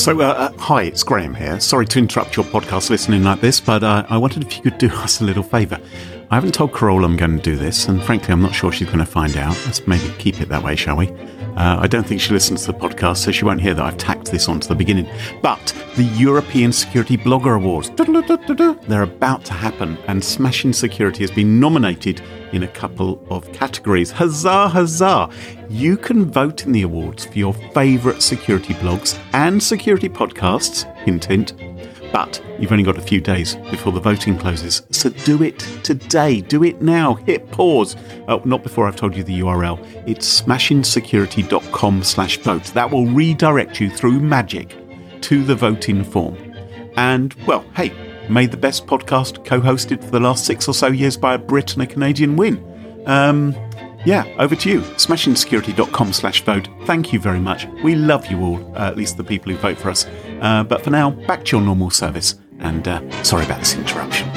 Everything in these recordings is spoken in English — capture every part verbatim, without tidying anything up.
So, uh, uh, hi, it's Graham here. Sorry to interrupt your podcast listening like this, but uh, I wondered if you could do us a little favour. I haven't told Carole I'm going to do this, and frankly, I'm not sure she's going to find out. Let's maybe keep it that way, shall we? Uh, I don't think she listens to the podcast, so she won't hear that I've tacked this on to the beginning. But the European Security Blogger Awards, they're about to happen, and Smashing Security has been nominated in a couple of categories. Huzzah, huzzah! You can vote in the awards for your favourite security blogs and security podcasts, hint, hint. But you've only got a few days before the voting closes, so do it today. Do it now. Hit pause. Oh, not before I've told you the U R L. It's smashing security dot com slash vote. That will redirect you through magic to the voting form. And, well, hey, made the best podcast co-hosted for the last six or so years by a Brit and a Canadian win. Um, yeah, over to you. smashing security dot com slash vote. Thank you very much. We love you all, uh, at least the people who vote for us. Uh, but for now, back to your normal service. And uh, sorry about this interruption.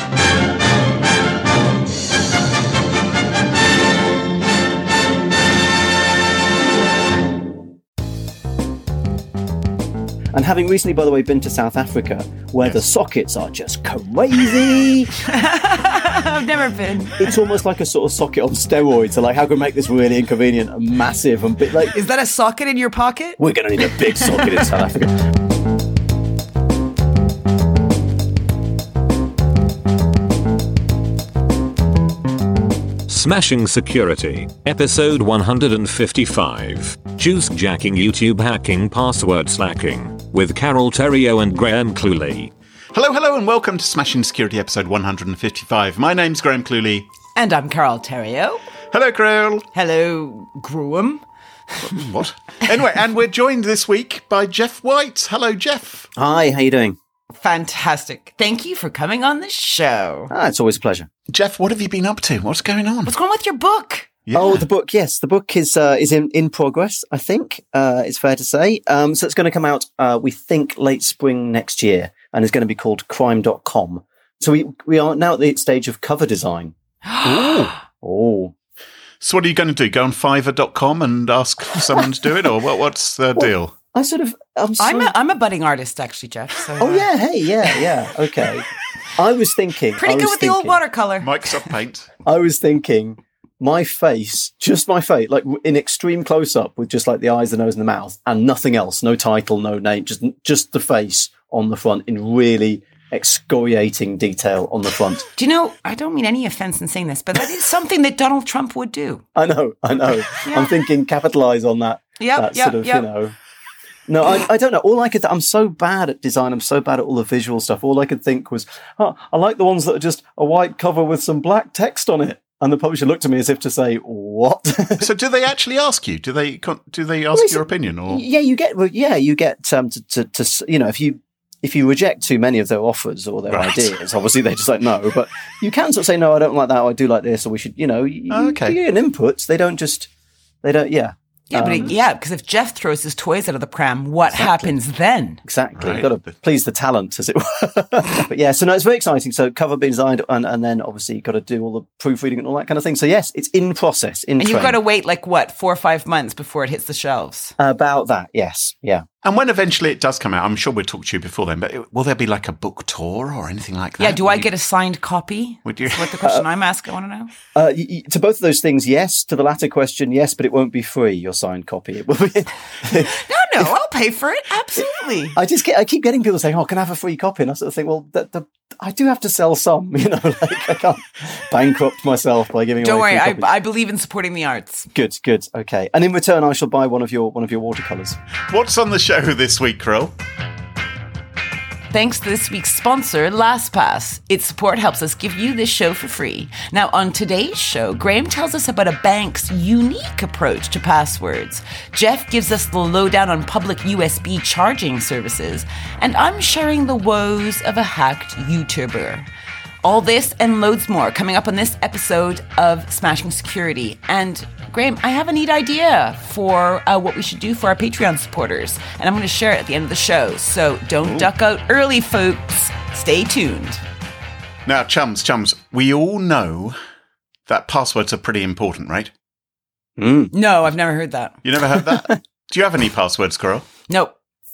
And having recently, by the way, been to South Africa, where yes. the sockets are just crazy. I've never been. It's almost like a sort of socket on steroids. So, like, how can we make this really inconvenient and massive and big? Like, is that a socket in your pocket? We're going to need a big socket in South Africa. Smashing Security, episode one hundred fifty-five, Juice Jacking YouTube Hacking Password Slacking, with Carole Theriault and Graham Cluley. Hello, hello, and welcome to Smashing Security episode one hundred fifty-five. My name's Graham Cluley. And I'm Carole Theriault. Hello, Carole. Hello, Graham. What? Anyway, and we're joined this week by Jeff White. Hello, Jeff. Hi, how you doing? Fantastic. Thank you for coming on the show. Ah, it's always a pleasure. Jeff, what have you been up to? What's going on? What's going on with your book? Yeah. Oh, the book, yes. The book is uh, is in, in progress, I think, uh, it's fair to say. Um, so it's going to come out, uh, we think, late spring next year, and it's going to be called crime dot com. So we, we are now at the stage of cover design. Oh. Oh. So what are you going to do? Go on fiverr dot com and ask someone to do it, or what? What's the well, deal? I sort of... I'm, so... I'm, a, I'm a budding artist, actually, Jeff. So, oh, uh... yeah, hey, yeah, yeah, okay. I was thinking... Pretty I good was with thinking, the old watercolour. Microsoft Paint. I was thinking my face, just my face, like in extreme close-up with just like the eyes, the nose and the mouth and nothing else, no title, no name, just just the face on the front in really excoriating detail on the front. Do you know, I don't mean any offense in saying this, but that is something that Donald Trump would do. I know, I know. Yeah. I'm thinking capitalize on that, yep, that yep, sort of, yep. you know... No, I, I don't know. All I could, I'm so bad at design. I'm so bad at all the visual stuff. All I could think was, oh, I like the ones that are just a white cover with some black text on it. And the publisher looked at me as if to say, "What?" So, do they actually ask you? Do they do they ask well, your opinion? Or yeah, you get well, yeah, you get um, to, to to you know if you if you reject too many of their offers or their right. ideas, obviously they just like no. But you can sort of say, "No, I don't like that. Or I do like this," or we should, you know, you, oh, okay. you get an inputs. They don't just they don't yeah. Yeah, but um, it, yeah, because if Jeff throws his toys out of the pram, what exactly. happens then? Exactly. Right. You've got to please the talent, as it were. But yeah, so no, it's very exciting. So cover being designed, and, and then obviously you've got to do all the proofreading and all that kind of thing. So yes, it's in process. In and you've trend. got to wait like what, four or five months before it hits the shelves? About that, yes, yeah. And when eventually it does come out, I'm sure we'll talk to you before then, but it, will there be like a book tour or anything like that? Yeah, do Would I you, get a signed copy? Would you? That's what the question uh, I'm asking, I want to know. Uh, y- y- to both of those things, yes. To the latter question, yes, but it won't be free, your signed copy. It will be... no, no, I'll pay for it, absolutely. I just get, I keep getting people saying, oh, can I have a free copy? And I sort of think, well, the, the, I do have to sell some, you know, like I can't bankrupt myself by giving Don't away worry, free I, I believe in supporting the arts. Good, good, okay. And in return, I shall buy one of your one of your watercolours. What's on the show this week, Carole? Thanks to this week's sponsor, LastPass. Its support helps us give you this show for free. Now, on today's show, Graham tells us about a bank's unique approach to passwords. Jeff gives us the lowdown on public U S B charging services. And I'm sharing the woes of a hacked YouTuber. All this and loads more coming up on this episode of Smashing Security. And Graham, I have a neat idea for uh, what we should do for our Patreon supporters. And I'm going to share it at the end of the show. So don't Ooh. duck out early, folks. Stay tuned. Now, chums, chums, we all know that passwords are pretty important, right? Mm. No, I've never heard that. You never heard that? Do you have any passwords, Carole? Nope.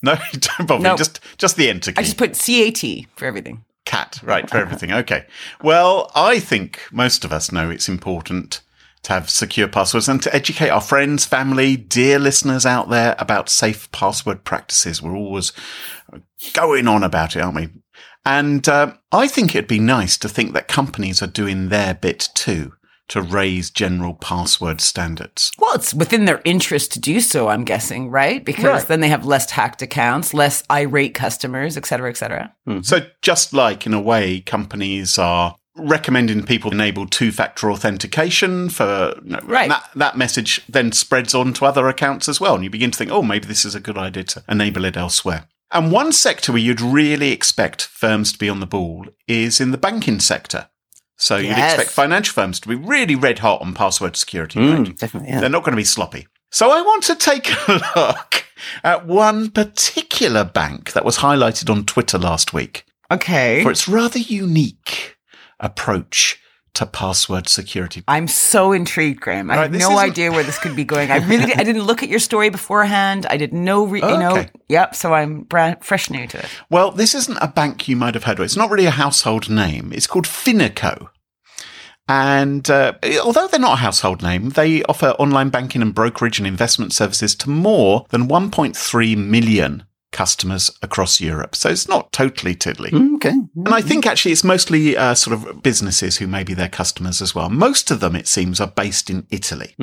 No, don't bother. No. Just, just the enter key. I just put C A T for everything. Cat, right, for everything. Okay. Well, I think most of us know it's important to have secure passwords and to educate our friends, family, dear listeners out there about safe password practices. We're always going on about it, aren't we? And uh, I think it'd be nice to think that companies are doing their bit too to raise general password standards. Well, it's within their interest to do so, I'm guessing, right? Because Right. then they have less hacked accounts, less irate customers, et cetera, et cetera. So just like, in a way, companies are recommending people enable two-factor authentication for you know, Right. that, that message then spreads on to other accounts as well. And you begin to think, oh, maybe this is a good idea to enable it elsewhere. And one sector where you'd really expect firms to be on the ball is in the banking sector. So you'd Yes. expect financial firms to be really red hot on password security. Mm, right? definitely, yeah. They're not going to be sloppy. So I want to take a look at one particular bank that was highlighted on Twitter last week Okay. for its rather unique approach to password security. I'm so intrigued, Graham. I Right, have this no isn't- idea where this could be going. I really, I didn't look at your story beforehand. I did no, re- Oh, you know, okay. yep. So I'm brand, fresh new to it. Well, this isn't a bank you might have heard of. It's not really a household name. It's called Finaco. And uh, although they're not a household name, they offer online banking and brokerage and investment services to more than one point three million customers across Europe. So it's not totally tiddly. Mm, okay. And I think actually it's mostly uh, sort of businesses who may be their customers as well. Most of them, it seems, are based in Italy.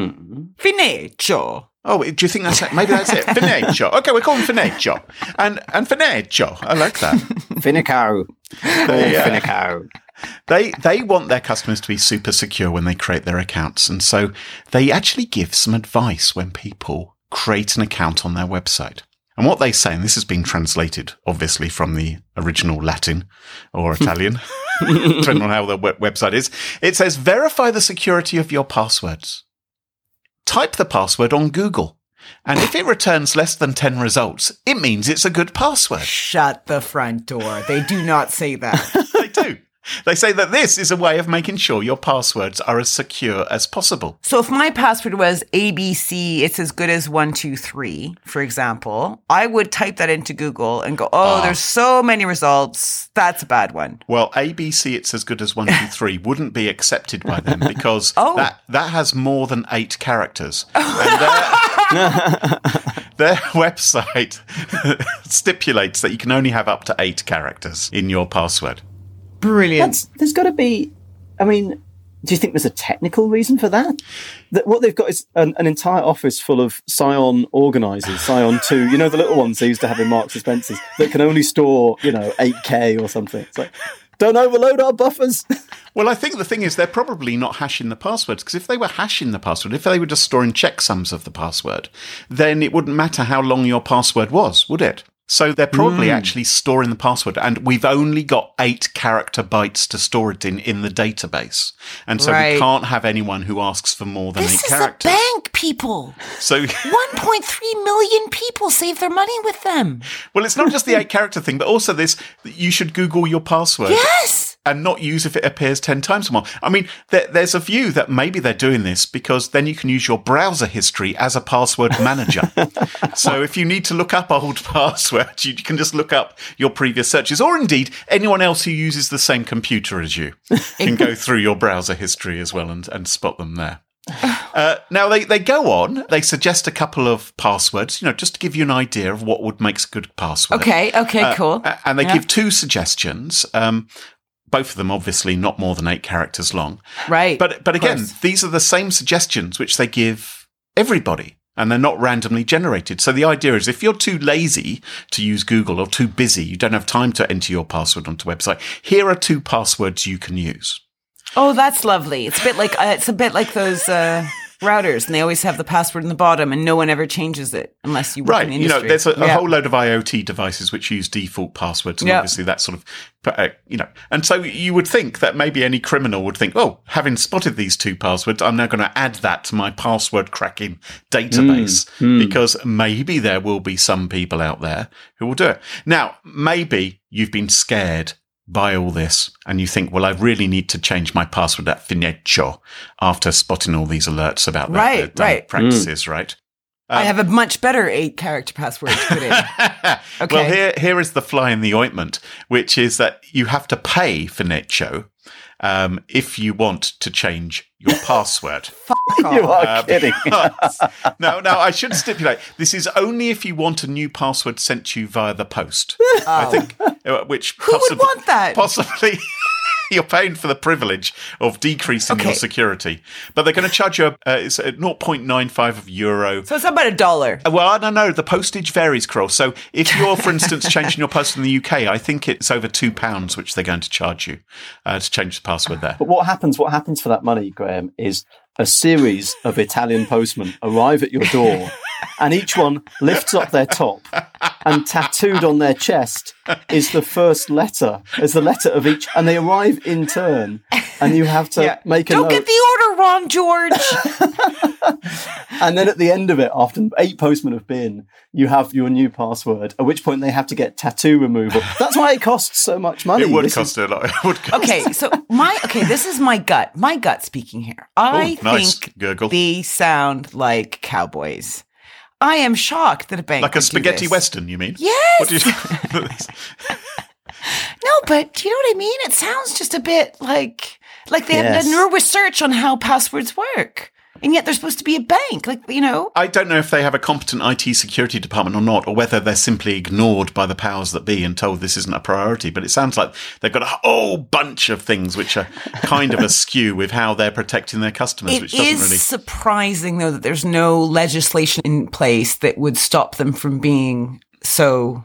Fineggio. Oh, do you think that's it? Maybe that's it. Fineggio. Okay, we're calling Fineggio. And, and Fineggio. I like that. Finicao. They, uh, Finicao. They they want their customers to be super secure when they create their accounts. And so they actually give some advice when people create an account on their website. And what they say, and this has been translated, obviously, from the original Latin or Italian, depending on how the web- website is, it says, verify the security of your passwords. Type the password on Google. And if it returns less than ten results, it means it's a good password. Shut the front door. They do not say that. They do. They say that this is a way of making sure your passwords are as secure as possible. So if my password was A B C, it's as good as one, two, three, for example, I would type that into Google and go, oh, Ah. there's so many results. That's a bad one. Well, A B C, it's as good as one, two, three, wouldn't be accepted by them because Oh. that, that has more than eight characters. And their, their website stipulates that you can only have up to eight characters in your password. Brilliant. That's, there's got to be, I mean, do you think there's a technical reason for that? That what they've got is an, an entire office full of Scion organisers, Scion two, you know, the little ones they used to have in Marks and Spencer's that can only store, you know, eight K or something. It's like, don't overload our buffers. Well, I think the thing is they're probably not hashing the passwords because if they were hashing the password, if they were just storing checksums of the password, then it wouldn't matter how long your password was, would it? So they're probably Mm. actually storing the password, and we've only got eight character bytes to store it in in the database. And so Right. we can't have anyone who asks for more than This eight is characters. a bank, people. So, one point three million people save their money with them. well, it's not just the eight character thing, but also this, you should Google your password. Yes. And not use if it appears ten times or more. I mean, there, there's a view that maybe they're doing this because then you can use your browser history as a password manager. So if you need to look up old passwords, you can just look up your previous searches, or indeed anyone else who uses the same computer as you can go through your browser history as well and, and spot them there. Uh, now, they, they go on, they suggest a couple of passwords, you know, just to give you an idea of what would make a good password. Okay, okay, Uh, cool. a- And they Yeah. give two suggestions. Um, both of them obviously not more than eight characters long. Right. But but of again, course. these are the same suggestions which they give everybody, and they're not randomly generated. So the idea is if you're too lazy to use Google or too busy, you don't have time to enter your password onto a website, here are two passwords you can use. Oh, that's lovely. It's a bit like uh, it's a bit like those uh, routers, and they always have the password in the bottom, and no one ever changes it unless you work Right, in the you know, industry. there's a, a Yeah. whole load of I O T devices which use default passwords, and Yeah. obviously that sort of, uh, you know, and so you would think that maybe any criminal would think, oh, having spotted these two passwords, I'm now going to add that to my password cracking database because maybe there will be some people out there who will do it. Now, maybe you've been scared by all this and you think, well, I really need to change my password at Fineggio after spotting all these alerts about that, Right, their dumb right. practices, right? I have a much better eight-character password to put in. Okay. Well, here here is the fly in the ointment, which is that you have to pay for Necho um, if you want to change your password. You are Uh, kidding. because- no, no, I should stipulate this is only if you want a new password sent to you via the post. I think, uh, which Who would possibly, want that? Possibly. You're paying for the privilege of decreasing Okay. your security, but they're going to charge you a, uh, it's a zero point nine five of euro. So it's about a dollar. Well, I don't know. The postage varies, Kroll. So if you're, for instance, changing your password in the U K, I think it's over two pounds, which they're going to charge you uh, to change the password there. But what happens? What happens for that money, Graham, is a series of Italian postmen arrive at your door, and each one lifts up their top, and tattooed on their chest is the first letter, is the letter of each, and they arrive in turn, and you have to Yeah. make a Don't note. get the order wrong, George. And then at the end of it, after eight postmen have been, you have your new password, at which point they have to get tattoo removal. That's why it costs so much money. It would This cost is- a lot. It would cost. Okay, so my okay, this is my gut. My gut speaking here. I Oh, nice, think Gurgle. they sound like cowboys. I am shocked that a bank Like a would do spaghetti this. western, you mean? Yes. What do you No, but do you know what I mean? It sounds just a bit like like they haven't Yes. done no research on how passwords work. And yet they're supposed to be a bank. Like, you know. I don't know if they have a competent I T security department or not, or whether they're simply ignored by the powers that be and told this isn't a priority. But it sounds like they've got a whole bunch of things which are kind of askew with how they're protecting their customers, It which doesn't is really. surprising, though, that there's no legislation in place that would stop them from being so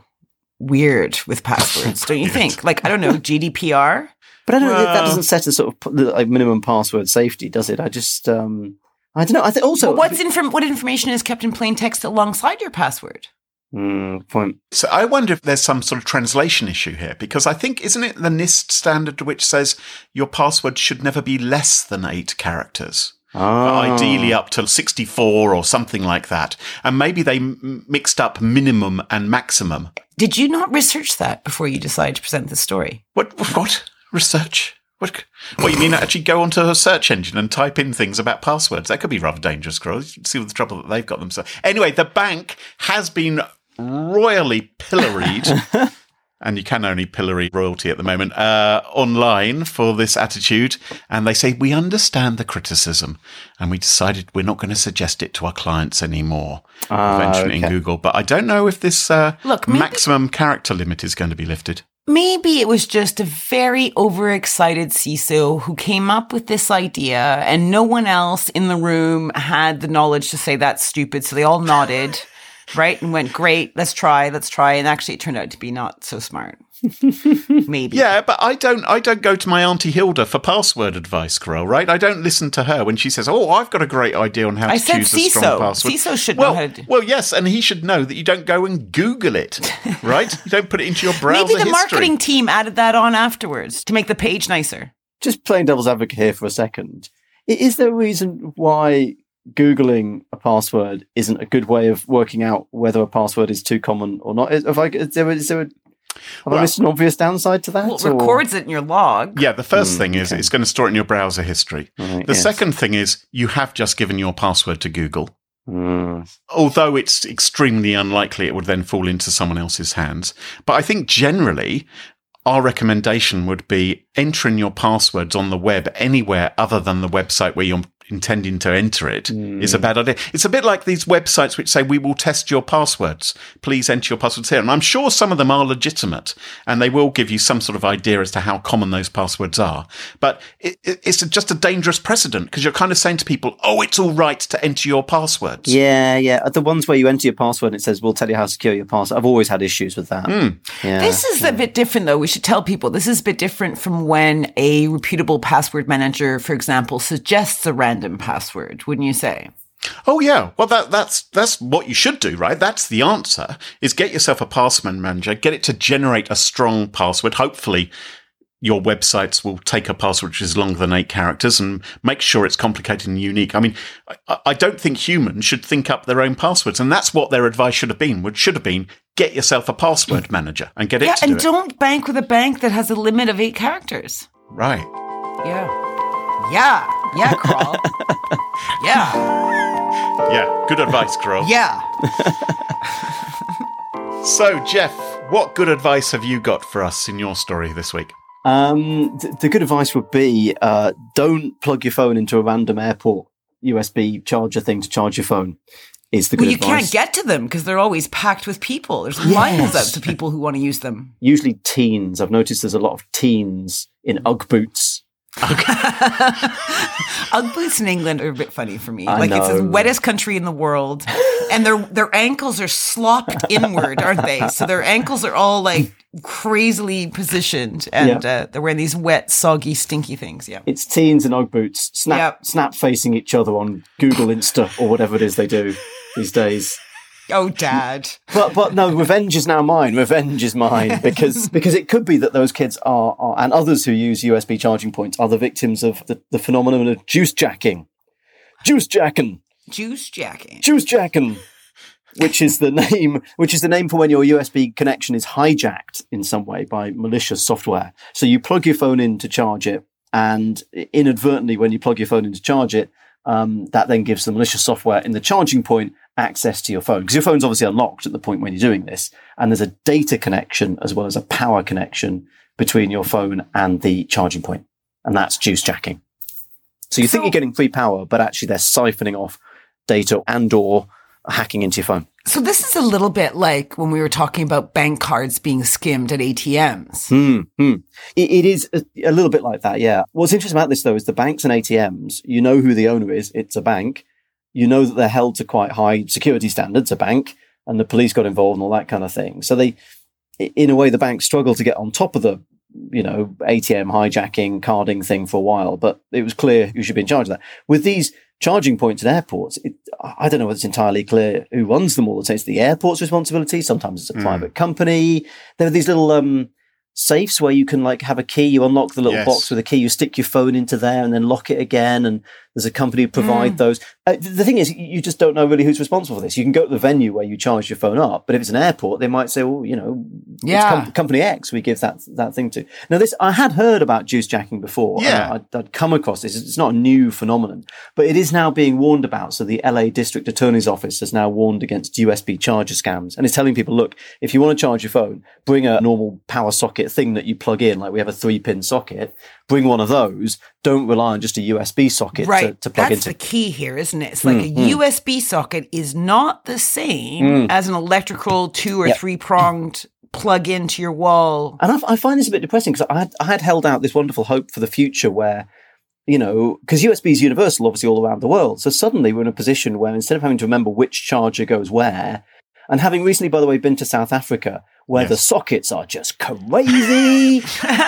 weird with passwords, don't you think? Like, I don't know, G D P R? But I don't know, that Well- doesn't set a sort of p- like minimum password safety, does it? I just, um, I don't know. I think also, But what's inform- what information is kept in plain text alongside your password? Mm, point. So I wonder if there's some sort of translation issue here, because I think, isn't it the NIST standard which says your password should never be less than eight characters? Ah. Ideally up to sixty-four or something like that. And maybe they m- mixed up minimum and maximum. Did you not research that before you decided to present this story? What? What? Research? What? What, you mean actually go onto a search engine and type in things about passwords? That could be rather dangerous, Crow. See the trouble that they've got themselves. Anyway, the bank has been royally pilloried. And you can only pillory royalty at the moment, uh, online for this attitude. And they say, we understand the criticism and we decided we're not going to suggest it to our clients anymore. Ah, Mention it in okay. Google. But I don't know if this uh, Look, maybe- maximum character limit is going to be lifted. Maybe it was just a very overexcited C I S O who came up with this idea and no one else in the room had the knowledge to say that's stupid. So they all nodded, right? And went, great, let's try, let's try. And actually it turned out to be not so smart. Maybe. Yeah, but I don't I don't go to my Auntie Hilda for password advice, Carol, right? I don't listen to her when she says, oh, I've got a great idea on how I to said choose a C I S O. strong password. C I S O should well, know how to do. Well, yes, and he should know that you don't go and Google it, right? You don't put it into your browser Maybe the history. marketing team added that on afterwards to make the page nicer. Just playing devil's advocate here for a second. I- Is there a reason why Googling a password isn't a good way of working out whether a password is too common or not? Is, have I, is there, is there a, have Well- I missed an obvious downside to that? Well, it or- records it in your log. Yeah, the first Hmm, thing is okay. it's going to store it in your browser history. Right, The yes. second thing is you have just given your password to Google. Mm. Although it's extremely unlikely it would then fall into someone else's hands. But I think generally our recommendation would be entering your passwords on the web anywhere other than the website where you're intending to enter it is a bad idea. It's a bit like these websites which say, we will test your passwords. Please enter your passwords here. And I'm sure some of them are legitimate and they will give you some sort of idea as to how common those passwords are. But it, it, it's just a dangerous precedent because you're kind of saying to people, oh, it's all right to enter your passwords. Yeah, yeah. The ones where you enter your password and it says, we'll tell you how secure your password. I've always had issues with that. Hmm. Yeah. This is a bit different, though. We should tell people this is a bit different from when a reputable password manager, for example, suggests a random password, wouldn't you say? Oh yeah, well that that's that's what you should do, right? That's the answer. Is get yourself a password manager, get it to generate a strong password. Hopefully, your websites will take a password which is longer than eight characters, and make sure it's complicated and unique. I mean, I, I don't think humans should think up their own passwords, and that's what their advice should have been. Which should have been get yourself a password manager and get it Yeah, to do and it. don't bank with a bank that has a limit of eight characters. Right. Yeah. Yeah. Yeah, Carl. Yeah. Yeah, good advice, Carol. Yeah. So, Jeff, what good advice have you got for us in your story this week? Um, th- the good advice would be uh, don't plug your phone into a random airport U S B charger thing to charge your phone. Is the good well, you advice. can't get to them because they're always packed with people. There's Yes. lines out to people who want to use them. Usually teens. I've noticed there's a lot of teens in Ugg boots. Ugg boots in England are a bit funny for me. I like it's the know. wettest country in the world, and their their ankles are slopped inward, aren't they? So their ankles are all like crazily positioned, and Yeah. uh, they're wearing these wet, soggy, stinky things. Yeah. It's teens in Ugg boots, snap, Yep. snap facing each other on Google Insta or whatever it is they do these days. Oh, Dad. But but no, revenge is now mine. Revenge is mine because because it could be that those kids are, are and others who use U S B charging points are the victims of the, the phenomenon of juice jacking, juice jacking, Juice jacking. juice jacking, which is the name which is the name for when your U S B connection is hijacked in some way by malicious software. So you plug your phone in to charge it, and inadvertently, when you plug your phone in to charge it, um, that then gives the malicious software in the charging point access to your phone, because your phone's obviously unlocked at the point when you're doing this, and there's a data connection as well as a power connection between your phone and the charging point, and that's juice jacking. So you So- think you're getting free power, but actually they're siphoning off data and or hacking into your phone. So this is a little bit like when we were talking about bank cards being skimmed at A T Ms. Hmm. hmm. It, it is a, a little bit like that, yeah. What's interesting about this, though, is the banks and A T Ms, you know who the owner is. It's a bank. You know that they're held to quite high security standards, a bank, and the police got involved and all that kind of thing. So they, in a way, the banks struggle to get on top of the, you know, A T M hijacking, carding thing for a while, but it was clear who should be in charge of that. With these charging points at airports, it, I don't know whether it's entirely clear who runs them all the time. It's the airport's responsibility. Sometimes it's a Mm. private company. There are these little um, safes where you can like have a key. You unlock the little Yes. box with a key. You stick your phone into there and then lock it again. And there's a company who provide Mm. those. Uh, th- the thing is, you just don't know really who's responsible for this. You can go to the venue where you charge your phone up, but if it's an airport, they might say, well, you know, Yeah. it's com- company X we give that that thing to. Now, this I had heard about juice jacking before. Yeah. and I'd, I'd come across this. It's not a new phenomenon, but it is now being warned about. So the L A District Attorney's Office has now warned against U S B charger scams, and it's telling people, look, if you want to charge your phone, bring a normal power socket thing that you plug in, like we have a three-pin socket. Bring one of those. Don't rely on just a U S B socket Right. to, to plug That's into. the key here, isn't it? It's like Mm, a mm. U S B socket is not the same Mm. as an electrical two or Yep. three pronged plug into your wall. And I, I find this a bit depressing because I had, I had held out this wonderful hope for the future where, you know, because U S B is universal, obviously, all around the world. So suddenly we're in a position where instead of having to remember which charger goes where, and having recently, by the way, been to South Africa, where Yes. the sockets are just crazy.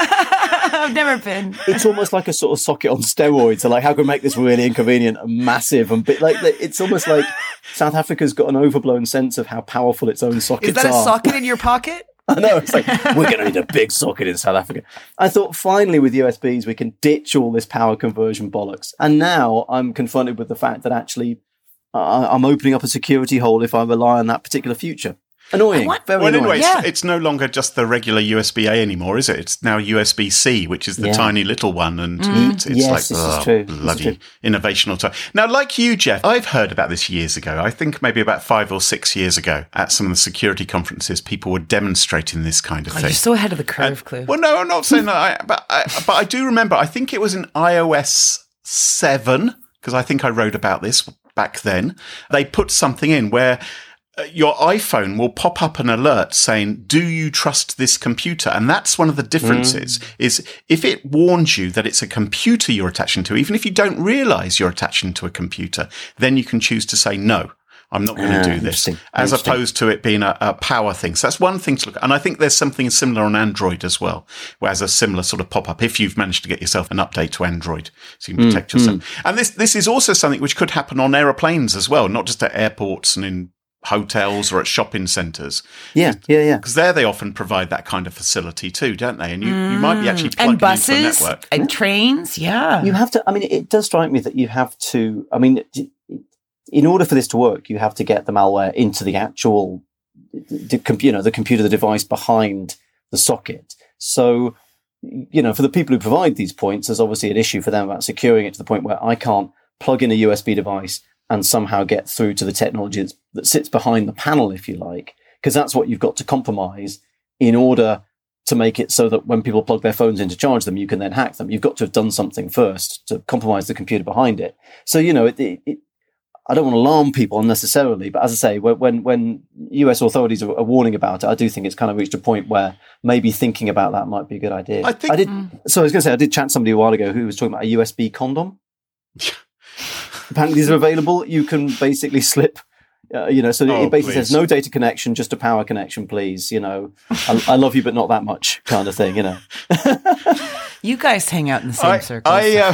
I've never been. It's almost like a sort of socket on steroids. So like, how can we make this really inconvenient and massive and bit like it's almost like South Africa's got an overblown sense of how powerful its own sockets Is that a are. socket in your pocket? I know, it's like, we're going to need a big socket in South Africa. I thought finally with U S Bs, we can ditch all this power conversion bollocks. And now I'm confronted with the fact that actually uh, I'm opening up a security hole if I rely on that particular future. Annoying. want- Very Well, annoying. anyway, Yeah. it's, it's no longer just the regular U S B A anymore, is it? It's now U S B C, which is the Yeah. tiny little one, and Mm. it's, it's Yes, like this is oh, true. This is bloody true. innovational time. Now, like you, Jeff, I've heard about this years ago. I think maybe about five or six years ago at some of the security conferences, people were demonstrating this kind of Oh, thing. you're so ahead of the curve, Clue. Well, no, I'm not saying that, I, but I, but I do remember. I think it was in i O S seven because I think I wrote about this back then. They put something in where uh, your iPhone will pop up an alert saying, "Do you trust this computer?" And that's one of the differences. Is if it warns you that it's a computer you're attaching to, even if you don't realize you're attaching to a computer, then you can choose to say no. I'm not going to Ah, do this, interesting. as Interesting. opposed to it being a, a power thing. So that's one thing to look at. And I think there's something similar on Android as well, where has a similar sort of pop-up if you've managed to get yourself an update to Android so you can protect yourself. And this this is also something which could happen on aeroplanes as well, not just at airports and in hotels or at shopping centres. Yeah, yeah, yeah. Because there they often provide that kind of facility too, don't they? And you, you might be actually plugging And buses into a network. and trains, yeah. You have to, I mean, it does strike me that you have to, I mean, in order for this to work, you have to get the malware into the actual, the, com- you know, the computer, the device behind the socket. So you know, for the people who provide these points, there's obviously an issue for them about securing it to the point where I can't plug in a U S B device and somehow get through to the technology that's, that sits behind the panel, if you like, because that's what you've got to compromise in order to make it so that when people plug their phones in to charge them, you can then hack them. You've got to have done something first to compromise the computer behind it. So, you know, it, it, it, I don't want to alarm people unnecessarily, but as I say, when when U S authorities are, are warning about it, I do think it's kind of reached a point where maybe thinking about that might be a good idea. I think. I did. Mm. So I was going to say, I did chat to somebody a while ago who was talking about a U S B condom. Apparently, these are available. You can basically slip. Uh, you know, so Oh, it basically please. says no data connection, just a power connection, please. You know, I, I love you, but not that much, kind of thing. You know. You guys hang out in the same I, circles. I, uh,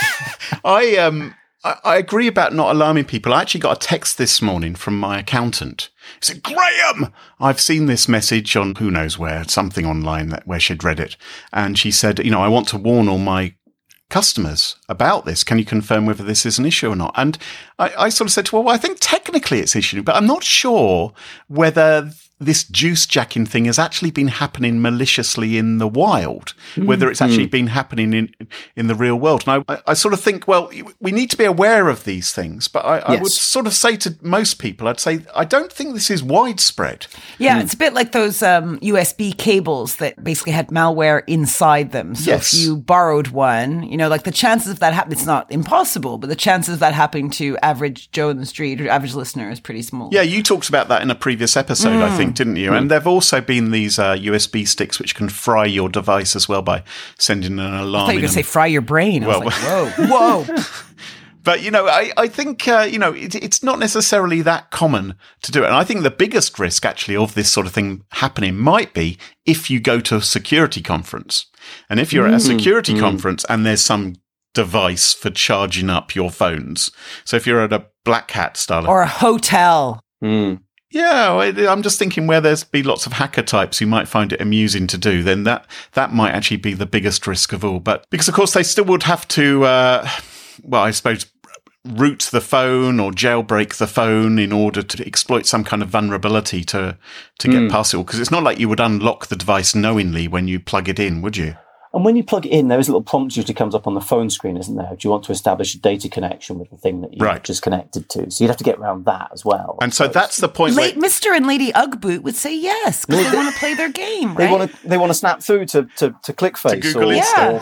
I, um, I, I agree about not alarming people. I actually got a text this morning from my accountant. He said, Graham, I've seen this message on who knows where, something online that where she'd read it. And she said, you know, I want to warn all my customers about this. Can you confirm whether this is an issue or not? And I, I sort of said to her, well, I think technically it's an issue, but I'm not sure whether this juice jacking thing has actually been happening maliciously in the wild, whether it's actually been happening in in the real world. And I, I sort of think, well, we need to be aware of these things, but I, I Yes. would sort of say to most people, I'd say, I don't think this is widespread. Yeah, it's a bit like those um, U S B cables that basically had malware inside them. So Yes. if you borrowed one, you know, like the chances of that happening, it's not impossible, but the chances of that happening to average Joe in the street or average listener is pretty small. Yeah, you talked about that in a previous episode, I think, didn't you? And there've also been these uh, U S B sticks which can fry your device as well by sending an alarm. I thought you were in going to say and- fry your brain. I Well- was like, whoa, whoa. But, you know, I, I think, uh, you know, it, it's not necessarily that common to do it. And I think the biggest risk actually of this sort of thing happening might be if you go to a security conference. And if you're at a security conference and there's some device for charging up your phones. So if you're at a Black Hat style. Or a hotel. Mm. Yeah, I- I'm just thinking where there's be lots of hacker types who might find it amusing to do, then that, that might actually be the biggest risk of all. But because, of course, they still would have to, uh, well, I suppose, root the phone or jailbreak the phone in order to exploit some kind of vulnerability to, to get past it all. Because it's not like you would unlock the device knowingly when you plug it in, would you? And when you plug it in, there is a little prompt usually comes up on the phone screen, isn't there? Do you want to establish a data connection with the thing that you've Right. just connected to? So you'd have to get around that as well. And so that's the point where... Late Mister and Lady Ugboot would say yes because they want to play their game, They right? want to they want to snap through to to, to ClickFace Google or, Insta.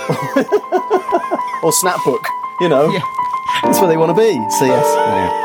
or, or Snapbook. You know, Yeah. that's where they want to be. So yes, yeah.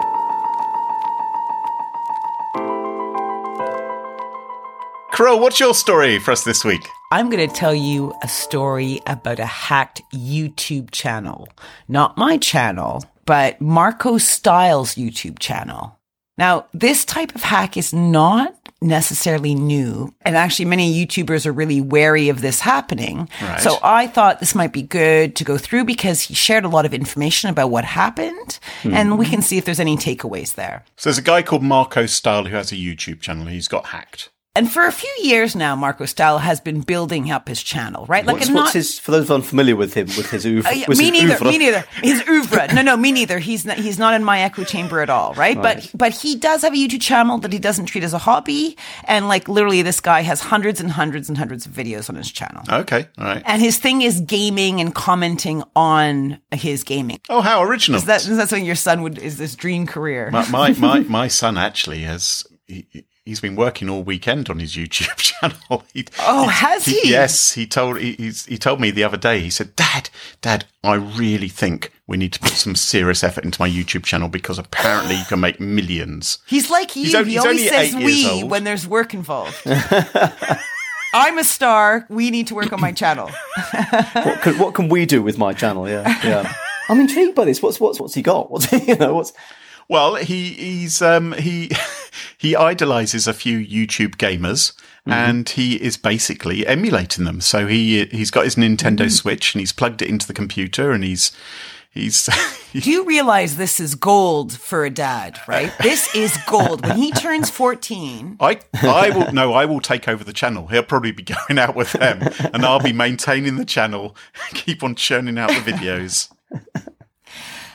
Carol, what's your story for us this week? I'm going to tell you a story about a hacked YouTube channel. Not my channel, but Marco Styles' YouTube channel. Now, this type of hack is not necessarily new. And actually, many YouTubers are really wary of this happening. Right. So I thought this might be good to go through because he shared a lot of information about what happened. And we can see if there's any takeaways there. So there's a guy called Marco Style who has a YouTube channel. He's got hacked. And for a few years now, Marco Style has been building up his channel, right? Like, What's, and what's not, his, for those unfamiliar with him, with his oeuvre? Uh, yeah, with me his neither. oeuvre? Me neither. His oeuvre. No, no, me neither. He's not, he's not in my echo chamber at all, right? But but he does have a YouTube channel that he doesn't treat as a hobby, and like literally, this guy has hundreds and hundreds and hundreds of videos on his channel. Okay, all right. And his thing is gaming and commenting on his gaming. Oh, how original. Is that is that something your son would is this dream career? My, my, my, my son actually has, he, he's been working all weekend on his YouTube channel. He, Oh, has he? Yes, he told, he, he's, he told me the other day, he said, Dad, Dad, I really think we need to put some serious effort into my YouTube channel because apparently you can make millions. He's like you. He's only- he he's always only says eight years we old. when there's work involved. I'm a star. We need to work on my channel. What can, what can we do with my channel? Yeah, yeah. I'm intrigued by this. What's what's what's he got? What's you know what's Well, he he's um he he idolizes a few YouTube gamers, and he is basically emulating them. So he he's got his Nintendo Switch and he's plugged it into the computer, and he's he's Do you realize this is gold for a dad, right? This is gold. When he turns fourteen, I I will no I will take over the channel. He'll probably be going out with them, and I'll be maintaining the channel, keep on churning out the videos.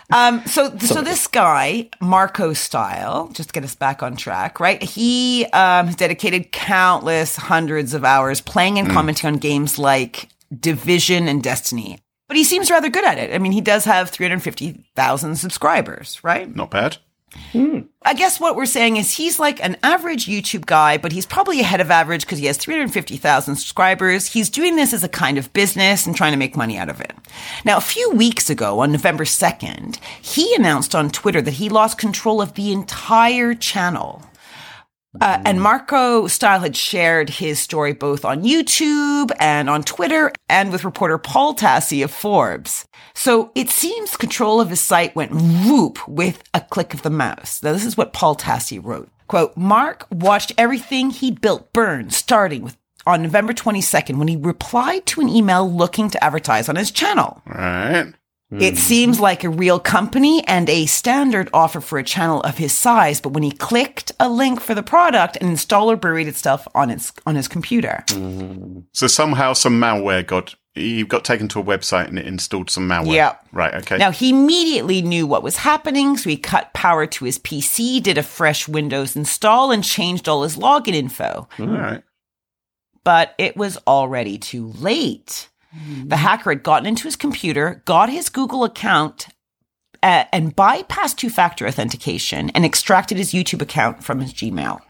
Um, so, so this guy, Marco Style, just to get us back on track, right? He um, has dedicated countless hundreds of hours playing and mm. commenting on games like Division and Destiny. But he seems rather good at it. I mean, he does have three hundred fifty thousand subscribers, right? Not bad. Hmm. I guess what we're saying is he's like an average YouTube guy, but he's probably ahead of average because he has three hundred fifty thousand subscribers. He's doing this as a kind of business and trying to make money out of it. Now, a few weeks ago, on November second, he announced on Twitter that he lost control of the entire channel. Uh, and Marco Style had shared his story both on YouTube and on Twitter and with reporter Paul Tassi of Forbes. So it seems control of his site went whoop with a click of the mouse. Now, this is what Paul Tassi wrote. Quote, Mark watched everything he'd built burn, starting with on November twenty-second when he replied to an email looking to advertise on his channel. Right. It seems like a real company and a standard offer for a channel of his size, but when he clicked a link for the product, an installer buried itself on its on his computer. Mm. So somehow some malware got he got taken to a website and it installed some malware. Yeah. Right, okay. Now, he immediately knew what was happening, so he cut power to his P C, did a fresh Windows install, and changed all his login info. All right. But it was already too late. The hacker had gotten into his computer, got his Google account, uh, and bypassed two-factor authentication and extracted his YouTube account from his Gmail.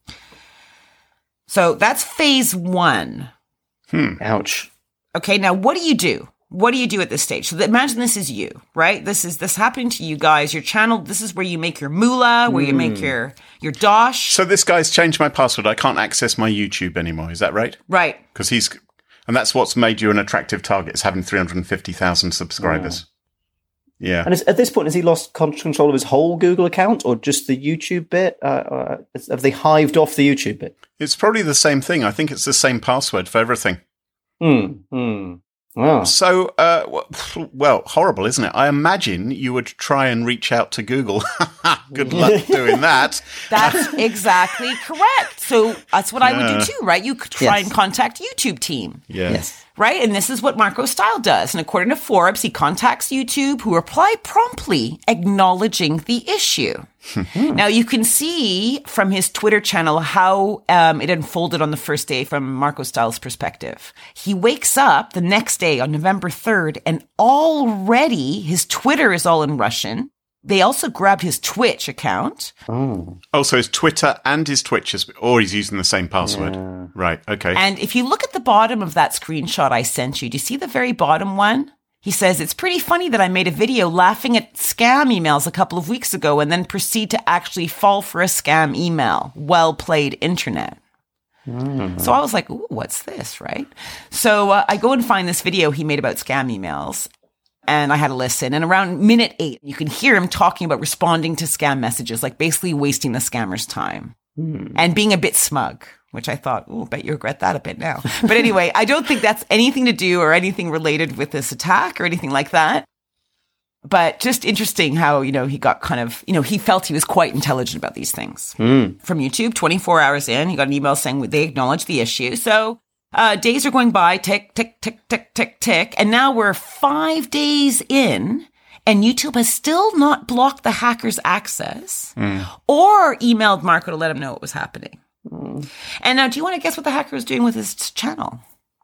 So that's phase one. Hmm. Ouch. Okay, now what do you do? What do you do at this stage? So th- imagine this is you, right? This is this happening to you guys. Your channel, this is where you make your moolah, where mm. you make your, your dosh. So this guy's changed my password. I can't access my YouTube anymore. Is that right? Right. Because he's... And that's what's made you an attractive target, is having three hundred fifty thousand subscribers. Yeah. yeah. And is, at this point, has he lost control of his whole Google account or just the YouTube bit? Uh, uh, have they hived off the YouTube bit? It's probably the same thing. I think it's the same password for everything. Hmm. Hmm. Wow. So, uh, well, horrible, isn't it? I imagine you would try and reach out to Google. Good luck doing that. That's exactly correct. So that's what yeah. I would do too, right? You could try yes. and contact YouTube team. Yeah. Yes. Right? And this is what Marco Style does. And according to Forbes, he contacts YouTube, who reply promptly acknowledging the issue. Now, you can see from his Twitter channel how um, it unfolded on the first day from Marco Style's perspective. He wakes up the next day on November third, and already his Twitter is all in Russian. They also grabbed his Twitch account. Oh, oh so his Twitter and his Twitch, is, or he's using the same password. Yeah. Right, okay. And if you look at the bottom of that screenshot I sent you, do you see the very bottom one? He says, it's pretty funny that I made a video laughing at scam emails a couple of weeks ago and then proceed to actually fall for a scam email. Well played, internet. Mm. So I was like, ooh, what's this, right? So uh, I go and find this video he made about scam emails. And I had to listen. And around minute eight, you can hear him talking about responding to scam messages, like basically wasting the scammer's time mm. and being a bit smug, which I thought, oh, bet you regret that a bit now. But anyway, I don't think that's anything to do or anything related with this attack or anything like that. But just interesting how, you know, he got kind of, you know, he felt he was quite intelligent about these things. Mm. From YouTube, twenty-four hours in, he got an email saying they acknowledged the issue. So uh, days are going by, tick, tick, tick, tick, tick, tick. And now we're five days in and YouTube has still not blocked the hacker's access mm. or emailed Marco to let him know what was happening. Mm. And now, do you want to guess what the hacker was doing with his channel?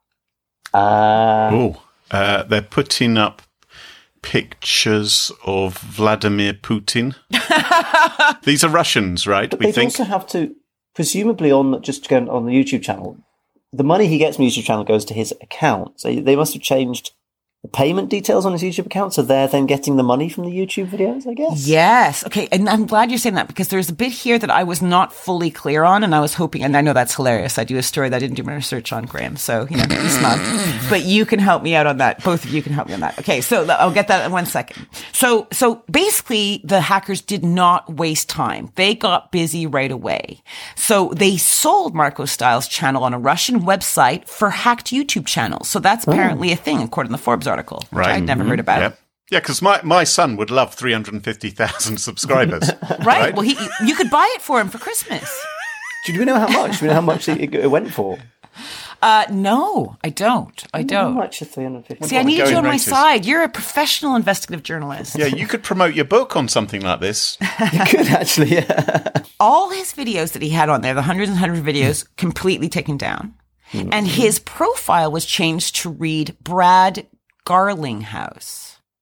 Uh, oh, uh, they're putting up pictures of Vladimir Putin. These are Russians, right? But we they think. also have to, presumably, on just going on the YouTube channel, the money he gets from the YouTube channel goes to his account. So they must have changed the payment details on his YouTube account, so they're then getting the money from the YouTube videos, I guess? Yes. Okay, and I'm glad you're saying that because there's a bit here that I was not fully clear on, and I was hoping, and I know that's hilarious. I do a story that I didn't do my research on, Graham, so, you know, be smug. But you can help me out on that. Both of you can help me on that. Okay, so I'll get that in one second. So, so basically, the hackers did not waste time. They got busy right away. So they sold Marco Style's channel on a Russian website for hacked YouTube channels. So that's apparently oh. a thing, according to the Forbes article. Article, right. I'd never mm-hmm. heard about yep. it. Yeah, because my, my son would love three hundred fifty thousand subscribers. right? right? Well, he, you could buy it for him for Christmas. Do we know how much? Do we know how much it, it went for? Uh, no, I don't. I How don't. much is three hundred fifty? See, I What need the you on going my rate is. side. You're a professional investigative journalist. Yeah, you could promote your book on something like this. You could actually, yeah. All his videos that he had on there, the hundreds and hundreds of videos, completely taken down. Mm-hmm. And his profile was changed to read Brad Garlinghouse.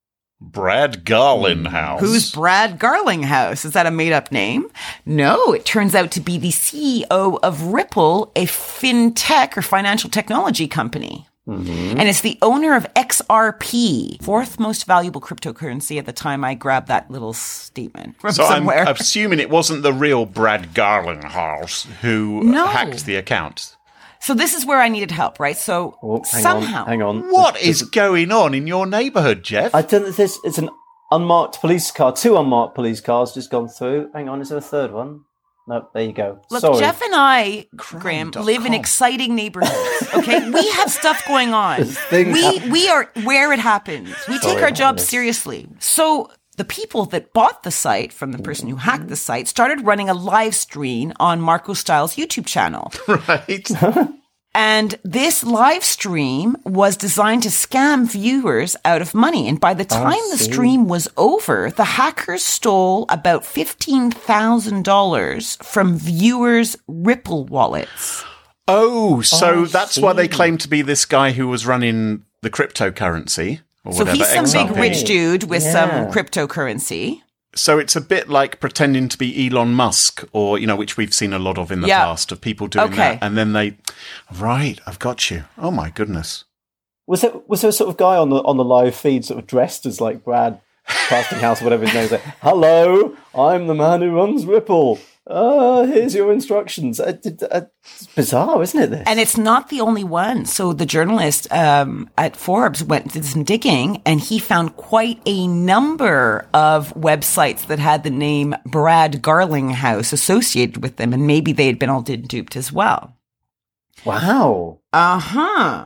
Brad Garlinghouse. Who's Brad Garlinghouse? Is that a made-up name? No, it turns out to be the C E O of Ripple, a fintech or financial technology company. Mm-hmm. And it's the owner of X R P, fourth most valuable cryptocurrency at the time I grabbed that little statement from So I'm somewhere. assuming it wasn't the real Brad Garlinghouse who No. hacked the account. So this is where I needed help, right? So Oh, hang somehow. on, hang on. What There's- is going on in your neighbourhood, Jeff? I don't know if this it's an unmarked police car. Two unmarked police cars just gone through. Hang on, is there a third one? No, there you go. Look, Sorry. Jeff and I, Crime Graham, dot live in com. exciting neighborhoods. Okay, we have stuff going on. There's things We happen- we are where it happens. We Sorry take our about job this. seriously. So the people that bought the site from the person who hacked the site started running a live stream on Marco Styles' YouTube channel. Right? And this live stream was designed to scam viewers out of money. And by the time the see. stream was over, the hackers stole about fifteen thousand dollars from viewers' Ripple wallets. Oh, so Oh, I that's why they see. claim to be this guy who was running the cryptocurrency or So whatever. he's some X R big P. rich dude with Yeah. some cryptocurrency. So it's a bit like pretending to be Elon Musk, or, you know, which we've seen a lot of in the Yeah. past, of people doing Okay. that. And then they, right, I've got you. Oh, my goodness. Was there was there a sort of guy on the on the live feed sort of dressed as like Brad Castinghouse or whatever his name is? Like, hello, I'm the man who runs Ripple. Uh, here's your instructions. Uh, did- uh, it's bizarre, isn't it? This And it's not the only one. So the journalist um, at Forbes went did some digging, and he found quite a number of websites that had the name Brad Garlinghouse associated with them, and maybe they had been all duped as well. wow. Uh huh.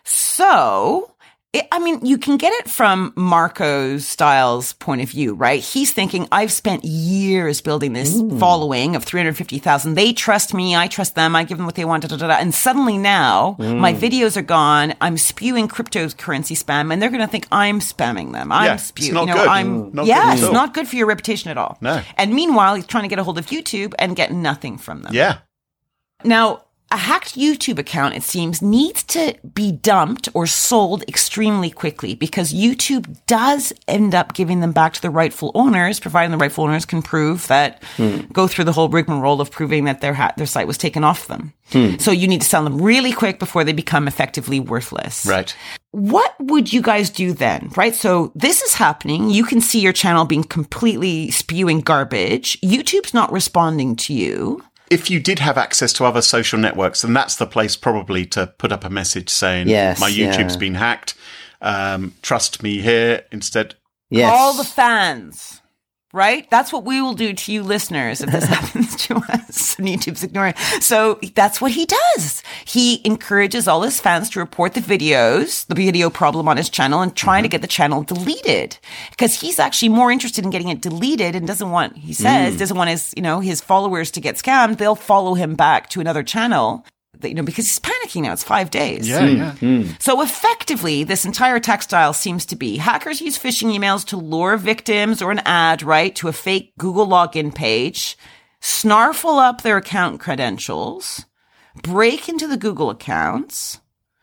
So. It, I mean, you can get it from Marco Styles' point of view, right? He's thinking, I've spent years building this following of three hundred fifty thousand. They trust me. I trust them. I give them what they want. Da, da, da, da. And suddenly now my videos are gone. I'm spewing cryptocurrency spam, and they're going to think I'm spamming them. I'm Yeah, it's spewing. not you know, good. I'm, Not yeah, good at it's all. not good for your reputation at all. No. And meanwhile, he's trying to get a hold of YouTube and get nothing from them. Yeah. Now, a hacked YouTube account, it seems, needs to be dumped or sold extremely quickly because YouTube does end up giving them back to the rightful owners, providing the rightful owners can prove that, go through the whole rigmarole of proving that their ha- their site was taken off them. So you need to sell them really quick before they become effectively worthless. Right. What would you guys do then, right? So this is happening. You can see your channel being completely spewing garbage. YouTube's not responding to you. If you did have access to other social networks, then that's the place probably to put up a message saying, Yes, my YouTube's yeah. been hacked. Um, trust me here instead. Yes. All the fans, right? That's what we will do to you listeners if this happens to us. And YouTube's ignoring. So that's what he does. He encourages all his fans to report the videos, the video problem on his channel, and trying to get the channel deleted because he's actually more interested in getting it deleted and doesn't want, he says, doesn't want his, you know, his followers to get scammed. They'll follow him back to another channel. You know, because he's panicking now. It's five days. Yeah, yeah. So effectively, this entire textile seems to be hackers use phishing emails to lure victims or an ad, right, to a fake Google login page, snarfle up their account credentials, break into the Google accounts,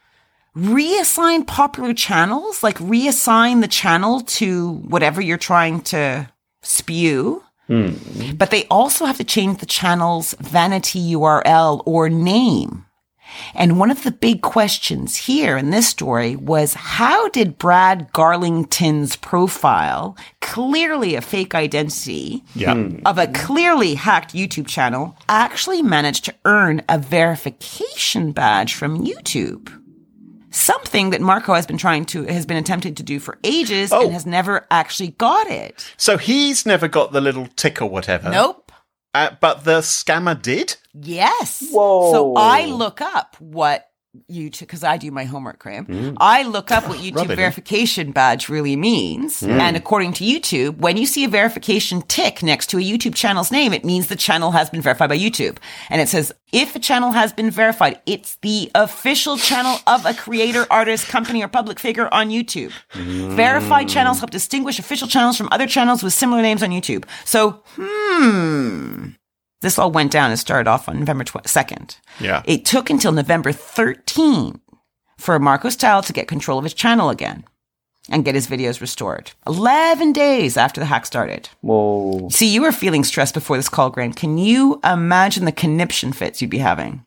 reassign popular channels, like reassign the channel to whatever you're trying to spew. But they also have to change the channel's vanity U R L or name. And one of the big questions here in this story was, how did Brad Garlington's profile, clearly a fake identity Yeah. of a clearly hacked YouTube channel, actually manage to earn a verification badge from YouTube? Something that Marco has been trying to, has been attempting to do for ages Oh. and has never actually got it. So he's never got the little tick or whatever. Nope. Uh, but the scammer did? Yes. Whoa. So I look up what YouTube, because I do my homework, Graham. Mm. I look up what YouTube Rub verification badge really means. Mm. And according to YouTube, when you see a verification tick next to a YouTube channel's name, it means the channel has been verified by YouTube. And it says, if a channel has been verified, it's the official channel of a creator, artist, company, or public figure on YouTube. Mm. Verified channels help distinguish official channels from other channels with similar names on YouTube. So, hmm... This all went down and started off on November second. Yeah. It took until November thirteenth for Marco Style to get control of his channel again and get his videos restored. eleven days after the hack started. Whoa. See, you were feeling stressed before this call, Graham. Can you imagine the conniption fits you'd be having?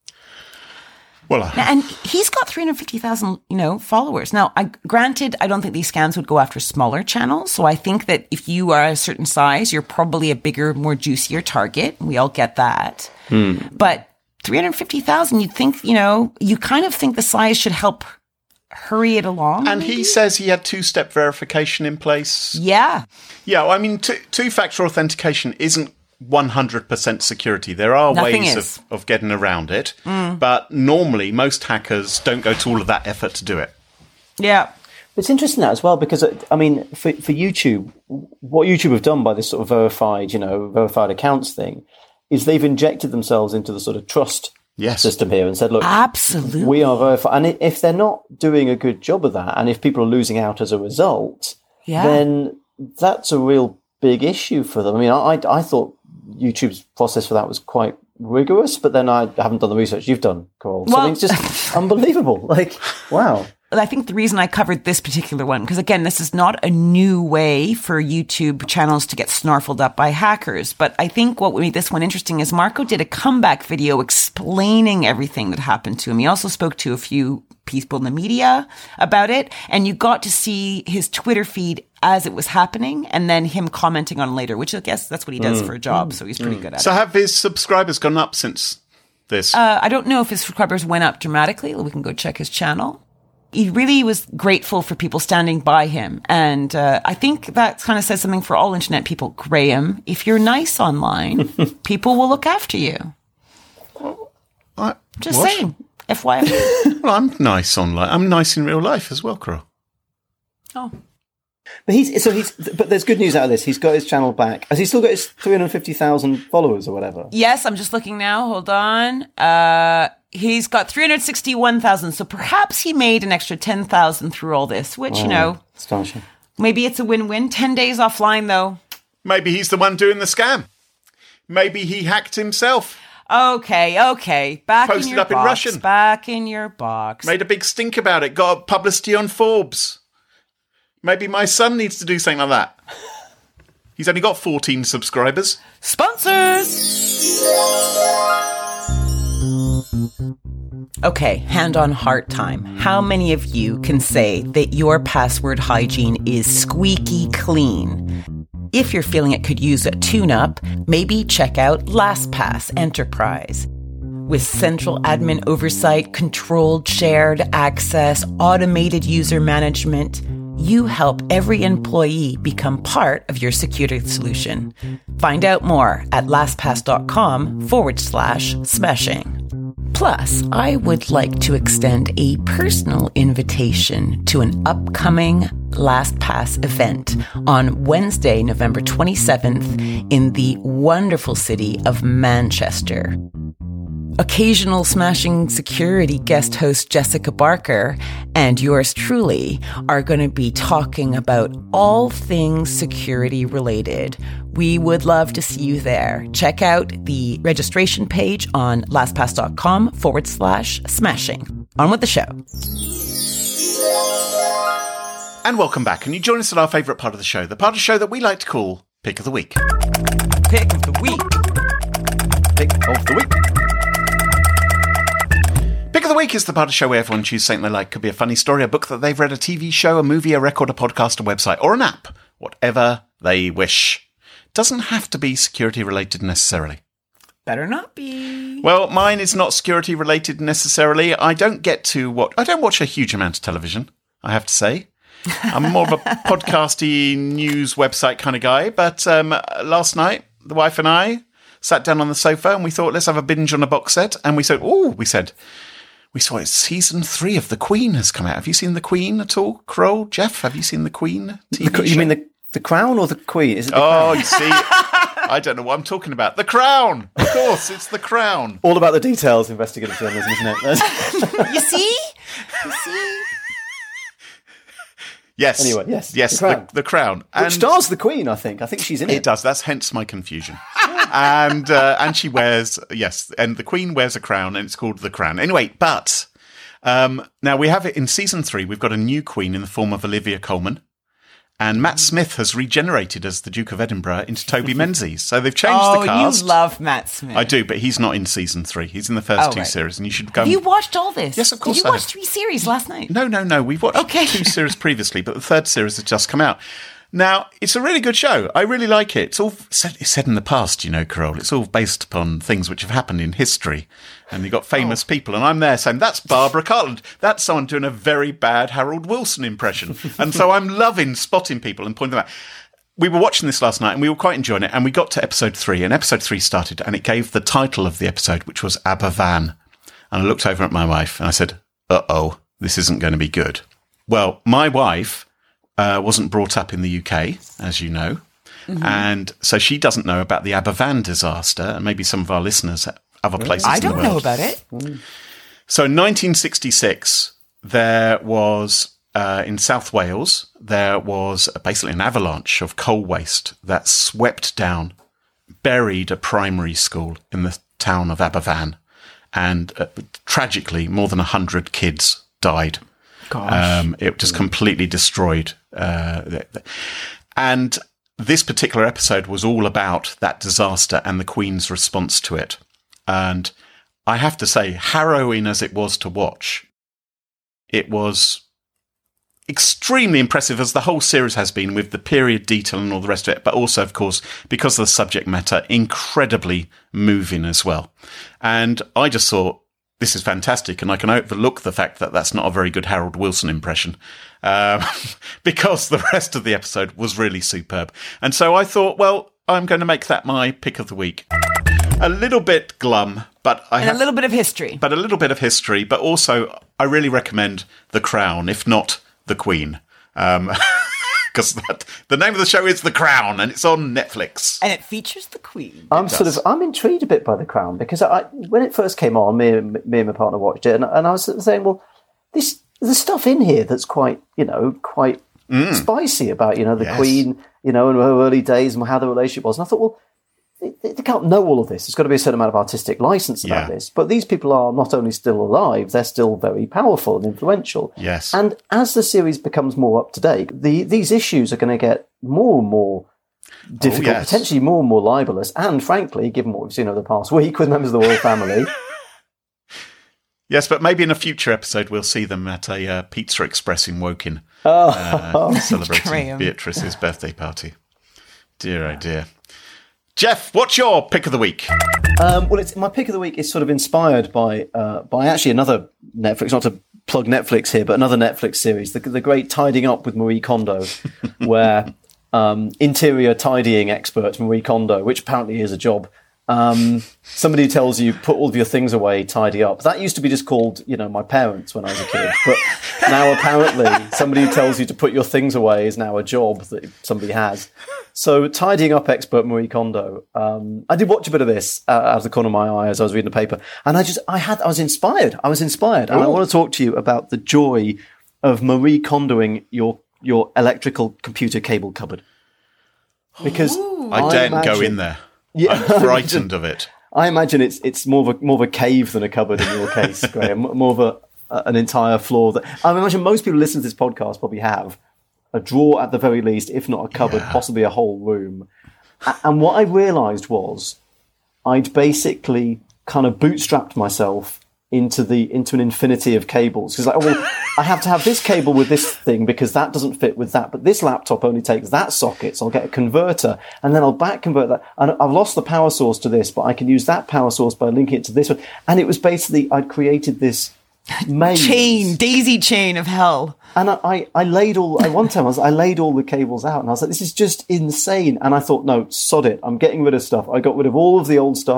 Well, uh, now, and he's got three hundred fifty thousand, you know, followers. Now, I, granted, I don't think these scams would go after smaller channels. So I think that if you are a certain size, you're probably a bigger, more juicier target. We all get that. Hmm. But three hundred fifty thousand, you'd think, you know, you kind of think the size should help hurry it along. And maybe? He says he had two-step verification in place. Yeah. Yeah, well, I mean, two, two-factor authentication isn't one hundred percent security. There are Nothing ways is. of, of getting around it, mm. but normally most hackers don't go to all of that effort to do it. Yeah. It's interesting that as well, because, I mean, for, for YouTube, what YouTube have done by this sort of verified, you know, verified accounts thing is they've injected themselves into the sort of trust yes. system here and said, look, absolutely, we are verified. And if they're not doing a good job of that, and if people are losing out as a result, yeah. then that's a real big issue for them. I mean, I, I thought YouTube's process for that was quite rigorous, but then I haven't done the research you've done, Carol. So well, I mean, it's just unbelievable. Like, wow. I think the reason I covered this particular one, because again, this is not a new way for YouTube channels to get snarfled up by hackers. But I think what made this one interesting is Marco did a comeback video explaining everything that happened to him. He also spoke to a few people in the media about it, and you got to see his Twitter feed as it was happening, and then him commenting on it later, which I guess that's what he does mm. for a job, so he's pretty mm. good at so it. So have his subscribers gone up since this? Uh, I don't know if his subscribers went up dramatically. We can go check his channel. He really was grateful for people standing by him, and uh, I think that kind of says something for all internet people. Graham, if you're nice online, people will look after you. I, Just what? saying. F Y I. Well, I'm nice online. I'm nice in real life as well, Carol. Oh. But he's so he's. But there's good news out of this. He's got his channel back. Has he still got his three hundred fifty thousand followers or whatever? Yes, I'm just looking now. Hold on. Uh, he's got three hundred sixty-one thousand. So perhaps he made an extra ten thousand through all this, which, wow. you know, astonishing. Maybe it's a win-win. ten days offline, though. Maybe he's the one doing the scam. Maybe he hacked himself. Okay, okay. Back Posted in your up box. in Russian. Back in your box. Made a big stink about it. Got publicity on Forbes. Maybe my son needs to do something like that. He's only got fourteen subscribers. Sponsors! Okay, hand on heart time. How many of you can say that your password hygiene is squeaky clean? If you're feeling it could use a tune-up, maybe check out LastPass Enterprise. With central admin oversight, controlled shared access, automated user management, you help every employee become part of your security solution. Find out more at LastPass.com forward slash smashing. Plus, I would like to extend a personal invitation to an upcoming LastPass event on Wednesday, November twenty-seventh in the wonderful city of Manchester. Occasional Smashing Security guest host Jessica Barker and yours truly are going to be talking about all things security related. We would love to see you there. Check out the registration page on LastPass.com forward slash smashing. On with the show. And welcome back. And you join us at our favourite part of the show, the part of the show that we like to call Pick of the Week. Pick of the Week. Pick of the Week. Pick of the Week is the part of the show where everyone chooses something they like. Could be a funny story, a book that they've read, a T V show, a movie, a record, a podcast, a website, or an app. Whatever they wish. Doesn't have to be security related necessarily. Better not be. Well, mine is not security related necessarily. I don't get to what I don't watch a huge amount of television, I have to say. I'm more of a podcasty news website kind of guy. But um, last night, the wife and I sat down on the sofa and we thought, let's have a binge on a box set. And we said, oh, we said, we saw it. Season three of The Queen has come out. Have you seen The Queen at all, Kroll? Jeff, have you seen The Queen T V The, you show? mean the, the Crown or the Queen? Is it the Oh, Crown? you see, I don't know what I'm talking about. The Crown! Of course, it's The Crown. All about the details, investigative journalism, isn't it? You see? You see? Yes. Anyway, yes, Yes, The Crown. The, the Crown. And Which stars the Queen, I think. I think she's in it. it does. That's hence my confusion. and uh, and she wears, yes, and the Queen wears a crown, and it's called The Crown. Anyway, but um, now we have it in season three. We've got a new Queen in the form of Olivia Colman. And Matt Smith has regenerated as the Duke of Edinburgh into Toby Menzies. So they've changed Oh, the cast. you love Matt Smith. I do, but he's not in season three. He's in the first Oh, two right. series, and you should go. Have you watched all this? Yes, of course Did you I watch have. three series last night? No, no, no. We've watched Okay. two series previously, but the third series has just come out. Now, it's a really good show. I really like it. It's all set, it's set in the past, you know, Carol. It's all based upon things which have happened in history. And you've got famous people. And I'm there saying, that's Barbara Cartland. That's someone doing a very bad Harold Wilson impression. And so I'm loving spotting people and pointing them out. We were watching this last night and we were quite enjoying it. And we got to episode three, and episode three started, and it gave the title of the episode, which was Aberfan. And I looked over at my wife and I said, uh-oh, this isn't going to be good. Well, my wife uh, wasn't brought up in the U K, as you know. Mm-hmm. And so she doesn't know about the Aberfan disaster, and maybe some of our listeners at other places I in the don't world. know about it. So in nineteen sixty-six, there was, uh, in South Wales, there was basically an avalanche of coal waste that swept down, buried a primary school in the town of Aberfan. And uh, tragically, more than one hundred kids died. Gosh. Um, it just completely destroyed. Uh, the, the, and this particular episode was all about that disaster and the Queen's response to it. And I have to say, harrowing as it was to watch, it was extremely impressive, as the whole series has been, with the period detail and all the rest of it. But also, of course, because of the subject matter, incredibly moving as well. And I just thought, this is fantastic, and I can overlook the fact that that's not a very good Harold Wilson impression, um, because the rest of the episode was really superb. And so I thought, well, I'm going to make that my pick of the week. A little bit glum, but I And have, a little bit of history. but a little bit of history. But also, I really recommend The Crown, if not The Queen, because um, the name of the show is The Crown, and it's on Netflix. And it features the Queen. I'm sort of I'm intrigued a bit by The Crown, because I, when it first came on, me, and- me and my partner watched it, and, and I was sort of saying, well, this there's stuff in here that's quite, you know, quite spicy about, you know, the Yes. Queen, you know, in her early days and how the relationship was. And I thought, well, they, they can't know all of this. There's got to be a certain amount of artistic license about Yeah. this. But these people are not only still alive, they're still very powerful and influential. Yes. And as the series becomes more up to date, the, these issues are going to get more and more difficult, yes. potentially more and more libelous. And frankly, given what we've seen over the past week with members of the royal family, Yes, but maybe in a future episode we'll see them at a uh, Pizza Express in Woking, oh, uh, celebrating Graham. Beatrice's birthday party. Dear, oh dear. Jeff, what's your pick of the week? Um, well, it's, my pick of the week is sort of inspired by uh, by actually another Netflix, not to plug Netflix here, but another Netflix series, the, the great Tidying Up with Marie Kondo, where um, interior tidying expert Marie Kondo, which apparently is a job, um, somebody who tells you put all of your things away, tidy up. That used to be just called, you know, my parents when I was a kid, but now apparently somebody who tells you to put your things away is now a job that somebody has. So, tidying up expert Marie Kondo. Um, I did watch a bit of this uh, out of the corner of my eye as I was reading the paper, and I just, I had, I was inspired. I was inspired, and I want to talk to you about the joy of Marie Kondoing your your electrical computer cable cupboard. Because I daren't go imagine- in there. Yeah. I'm frightened of it. I imagine it's it's more of a more of a cave than a cupboard in your case, Graham. More of a, a an entire floor. That I imagine most people listening to this podcast probably have a drawer at the very least, if not a cupboard, Yeah. possibly a whole room. A- And what I realised was I'd basically kind of bootstrapped myself into the into an infinity of cables. Because like, oh, well, I have to have this cable with this thing because that doesn't fit with that. But this laptop only takes that socket, so I'll get a converter, and then I'll back convert that. And I've lost the power source to this, but I can use that power source by linking it to this one. And it was basically I'd created this maze. Chain, daisy chain of hell. And I, I, I laid all, I, one time I, was, I laid all the cables out and I was like, this is just insane. And I thought, no, sod it. I'm getting rid of stuff. I got rid of all of the old stuff.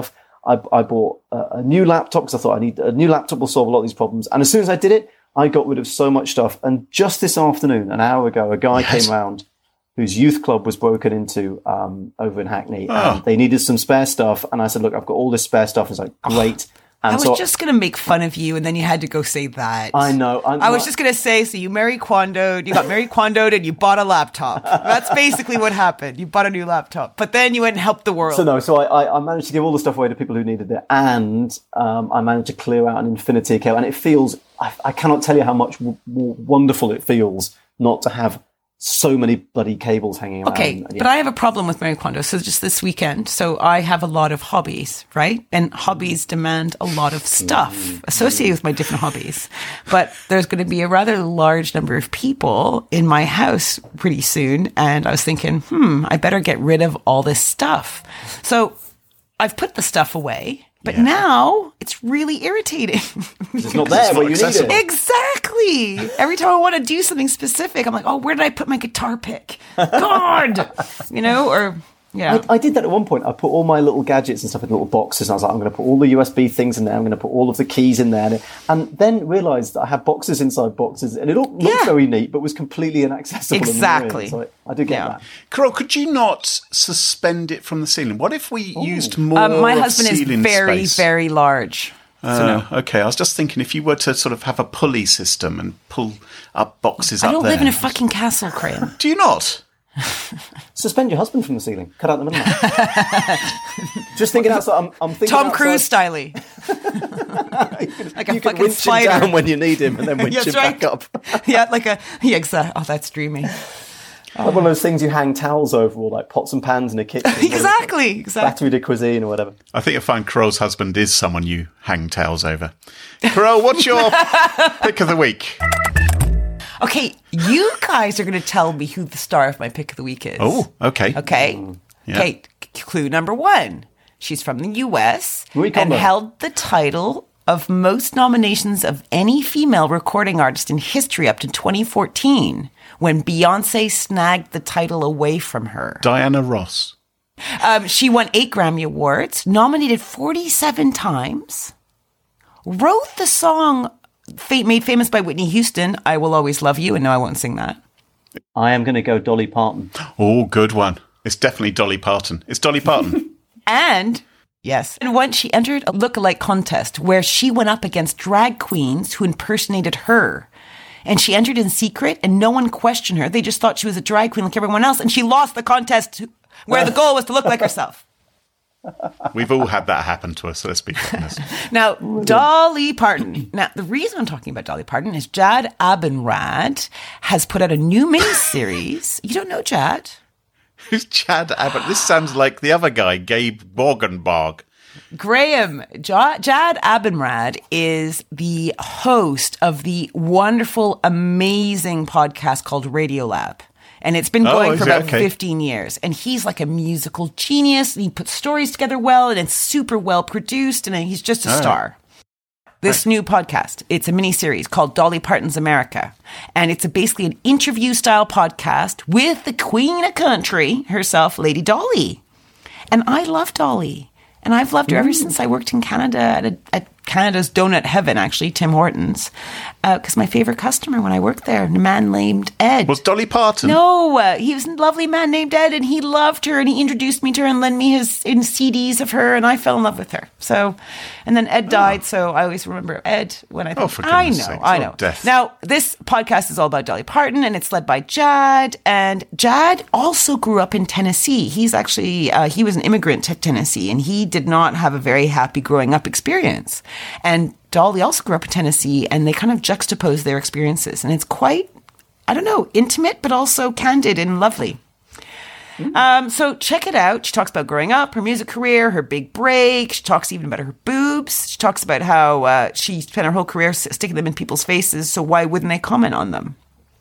I, I bought a, a new laptop because I thought I need a new laptop will solve a lot of these problems. And as soon as I did it, I got rid of so much stuff. And just this afternoon, an hour ago, a guy yes. came around whose youth club was broken into um, over in Hackney. Oh. And they needed some spare stuff. And I said, look, I've got all this spare stuff. He's like, great. And I was so, just going to make fun of you, and then you had to go say that. I know. I'm I was not, just going to say, so you Mary Kondoed, you got Mary Kondoed, and you bought a laptop. That's basically what happened. You bought a new laptop, but then you went and helped the world. So no, so I, I, I managed to give all the stuff away to people who needed it, and um, I managed to clear out an infinity account, and it feels, I, I cannot tell you how much w- w- wonderful it feels not to have so many bloody cables hanging around. Okay, yeah. but I have a problem with Marie Kondo. So just this weekend, so I have a lot of hobbies, right? And hobbies demand a lot of stuff associated with my different hobbies. But there's going to be a rather large number of people in my house pretty soon. And I was thinking, hmm, I better get rid of all this stuff. So I've put the stuff away. But yeah. now it's really irritating. It's not there where you need it. Exactly. Every time I want to do something specific, I'm like, oh, where did I put my guitar pick? God! You know, or, yeah. I, I did that at one point. I put all my little gadgets and stuff in little boxes. And I was like, I'm going to put all the U S B things in there. I'm going to put all of the keys in there. And then realised that I had boxes inside boxes. And it all looked yeah. very neat, but was completely inaccessible. Exactly. So I, I do get yeah. that. Carol, could you not suspend it from the ceiling? What if we Ooh. used more um, My husband is very, space? very large. Uh, so no. Okay, I was just thinking if you were to sort of have a pulley system and pull up boxes I up there. don't live in a fucking castle, Graham. Do you not? Suspend your husband from the ceiling. Cut out the middleman. Just thinking outside. I'm, I'm thinking Tom outside. Cruise styly. Like a you fucking can winch spider. him down when you need him, and then winch Yes, him right. back up. Yeah, like a yeah, exactly. Oh, that's dreamy. Like one of those things you hang towels over, or like pots and pans in a kitchen. Exactly, exactly. Batterie de cuisine or whatever. I think you'll find Carol's husband is someone you hang towels over. Carol, what's your pick of the week? Okay, you guys are going to tell me who the star of my pick of the week is. Oh, okay. Okay. Mm. Yeah. Okay, clue number one. She's from the U S Marie and Kondo. held the title of most nominations of any female recording artist in history up to twenty fourteen, when Beyonce snagged the title away from her. Diana Ross. Um, she won eight Grammy Awards, nominated forty-seven times, wrote the song made famous by Whitney Houston, I Will Always Love You, and no, I won't sing that. I am going to go Dolly Parton. Oh, good one. It's definitely Dolly Parton. It's Dolly Parton. And, yes, and once she entered a lookalike contest where she went up against drag queens who impersonated her. And she entered in secret and no one questioned her. They just thought she was a drag queen like everyone else. And she lost the contest where the goal was to look like herself. We've all had that happen to us, let's be honest. Now, Dolly Parton. Now, the reason I'm talking about Dolly Parton is Jad Abumrad has put out a new miniseries. You don't know Jad? Who's Jad Abbott? This sounds like the other guy, Gabe Morgenbog. Graham, J- Jad Abumrad is the host of the wonderful, amazing podcast called Radiolab. And it's been going oh, for it? about okay. fifteen years. And he's like a musical genius. And he puts stories together well. And it's super well produced. And he's just a All star. Right. This new podcast, it's a mini series called Dolly Parton's America. And it's a, basically an interview style podcast with the queen of country herself, Lady Dolly. And I love Dolly. And I've loved her ever since I worked in Canada at, a, at Canada's Donut Heaven, actually, Tim Hortons. Because uh, my favorite customer when I worked there, a man named Ed. Was Dolly Parton? No, uh, he was a lovely man named Ed, and he loved her, and he introduced me to her and lent me his in C Ds of her, and I fell in love with her. So, and then Ed died, oh. so I always remember Ed when I think, oh, for I know, sakes. I know. Oh, death. Now, this podcast is all about Dolly Parton, and it's led by Jad, and Jad also grew up in Tennessee. He's actually, uh, he was an immigrant to Tennessee, and he did not have a very happy growing up experience. And Dolly also grew up in Tennessee, and they kind of juxtapose their experiences. And it's quite, I don't know, intimate, but also candid and lovely. Mm. Um, so check it out. She talks about growing up, her music career, her big break. She talks even about her boobs. She talks about how uh, she spent her whole career sticking them in people's faces, so why wouldn't they comment on them?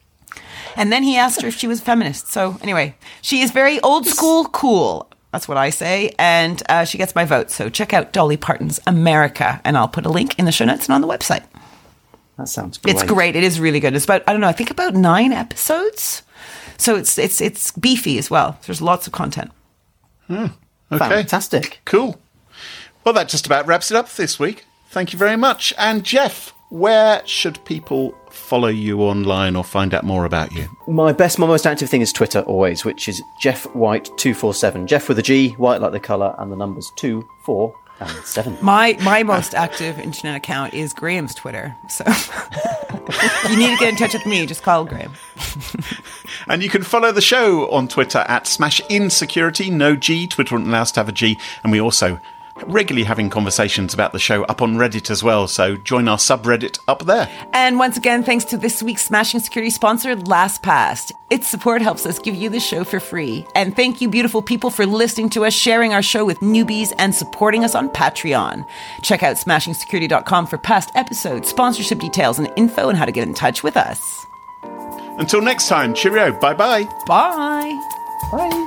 And then he asked her if she was a feminist. So anyway, she is very old school cool. That's what I say. And uh, she gets my vote. So check out Dolly Parton's America. And I'll put a link in the show notes and on the website. That sounds great. It's great. It is really good. It's about, I don't know, I think about nine episodes. So it's it's it's beefy as well. There's lots of content. Hmm. Okay. Fantastic. Cool. Well, that just about wraps it up this week. Thank you very much. And Jeff, where should people follow you online or find out more about you? My best, my most active thing is Twitter always, which is Jeff White two four seven. Jeff with a G, White like the colour, and the numbers two, four, and seven. My my most active internet account is Graham's Twitter. So you need to get in touch with me. Just call Graham. And you can follow the show on Twitter at Smash Insecurity, no G. Twitter wouldn't allow us to have a G. And we also regularly having conversations about the show up on Reddit as well, so join our subreddit up there. And once again, thanks to this week's Smashing Security sponsor, LastPass. Its support helps us give you the show for free. And thank you, beautiful people, for listening to us, sharing our show with newbies, and supporting us on Patreon. Check out smashing security dot com for past episodes, sponsorship details, and info on how to get in touch with us. Until next time, cheerio, bye-bye. Bye. Bye.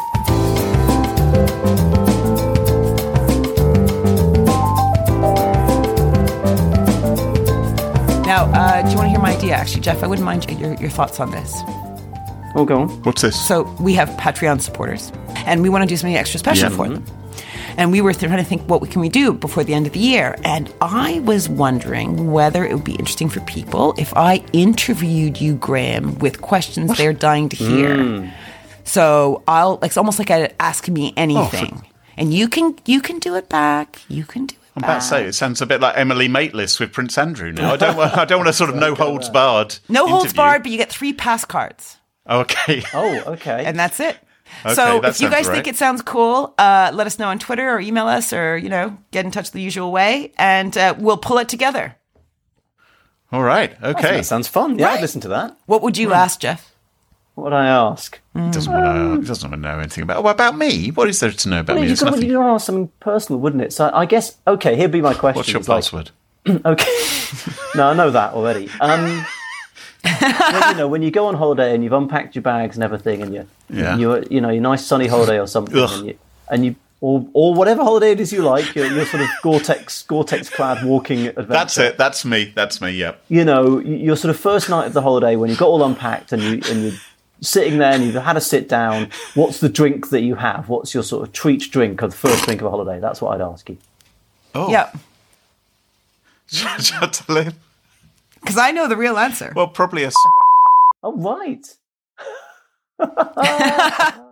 Now, uh, do you want to hear my idea, actually, Jeff? I wouldn't mind your, your thoughts on this. Oh, go on. What's this? So we have Patreon supporters, and we want to do something extra special Yeah. for them. And we were trying to think, what can we do before the end of the year? And I was wondering whether it would be interesting for people if I interviewed you, Graham, with questions they're dying to hear. Mm. So I'll, like, it's almost like a ask me anything, Oh, and you can you can do it back. You can do it. I'm about to say, it sounds a bit like Emily Maitlis with Prince Andrew now. I don't want, I don't want a sort of no holds barred. No holds interview. barred, but you get three pass cards. Okay. Oh, okay. And that's it. Okay, so that if you sounds guys right. think it sounds cool, uh, let us know on Twitter or email us or, you know, get in touch the usual way, and uh, we'll pull it together. All right. Okay. That sounds fun. Yeah, Right. I'd listen to that. What would you ask, Jeff? What would I ask? He doesn't want to. He doesn't want to know anything about. What about me? What is there to know about Well, me? you It's could nothing. you ask something personal, wouldn't it? So I guess, okay, here'd be my question. What's your It's like- password? Okay. No, I know that already. Um, well, you know, when you go on holiday and you've unpacked your bags and everything, and you, Yeah. you're, you know, your nice sunny holiday or something, Ugh. and you, and you, or, or whatever holiday it is you like, you're, you're sort of Gore-Tex, Gore-Tex clad walking adventure. That's it. That's me. That's me. Yep. You know, y- your sort of first night of the holiday when you've got all unpacked and you and you're sitting there and you've had a sit down. What's the drink that you have? What's your sort of treat drink or the first drink of a holiday? That's what I'd ask you. Oh. Yeah, Shall I tell him? because I know the real answer. Well, probably a. Oh, right.